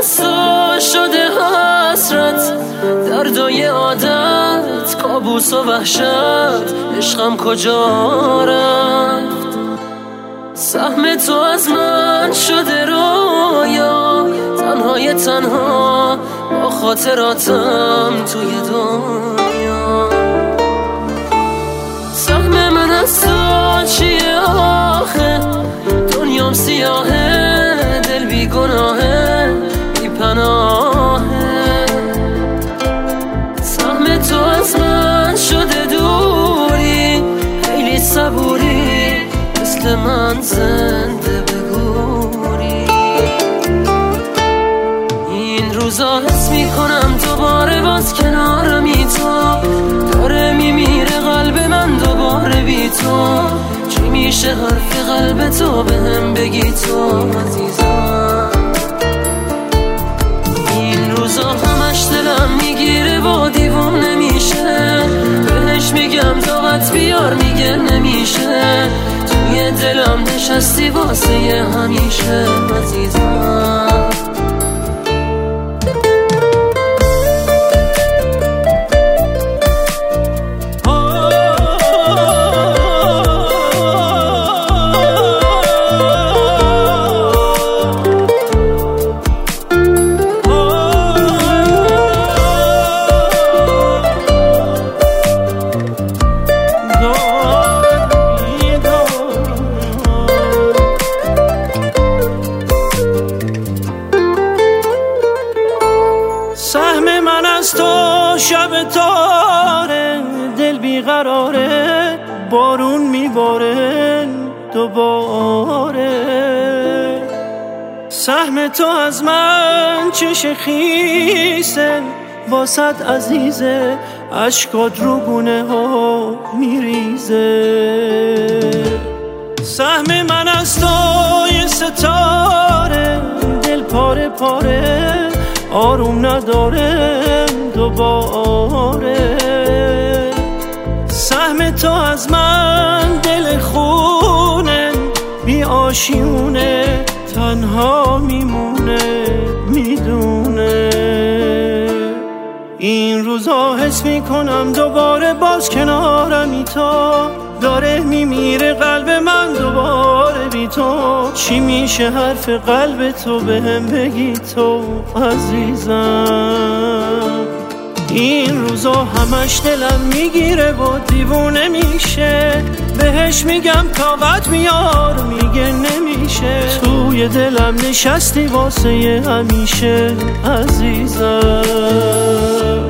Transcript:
از تو شده حسرت، دردای عادت، کابوس و وحشت، عشقم کجا رفت؟ سهم تو از من شده رویا، تنهای تنها با خاطراتم توی دنیا. سهم من از تو چیه آخه؟ دنیام سیاهه، دل بی گناهه، بی پناهه. سهم تو از من شده دوری، خیلی صبوری، مثل من زنده بگوری. این روزا حس میکنم دوباره باز کنارمی تو، داره میمیره قلب من دوباره بی تو. چی میشه حرف قلب تو بهم بگی تو عزیزم؟ این روزا همش دلم میگیره و دیوونه میشه، بهش میگم طاقت بیار میگه نمیشه. توی دلم نشستی واسه همیشه عزیزم. سهم من از تو شب تاره، دل بیقراره، بارون میباره دوباره. سهم تو از من چش خیسه، واسط عزیزه، اشکات رو گونه ها میریزه. سهم من از تو یه ستاره، دل پاره پاره، آروم نداره دوباره. سهم تو از من دل خونه، بی آشیونه، تنها میمونه میدونه. این روزا حس میکنم دوباره باز کنارمی تو، داره میمیره قلب من دوباره بی تو. چی میشه حرف قلب تو بهم بگی تو عزیزم؟ این روزا همش دلم میگیره و دیوونه میشه، بهش میگم طاقت بیار میگه نمیشه. توی دلم نشستی واسه همیشه عزیزم.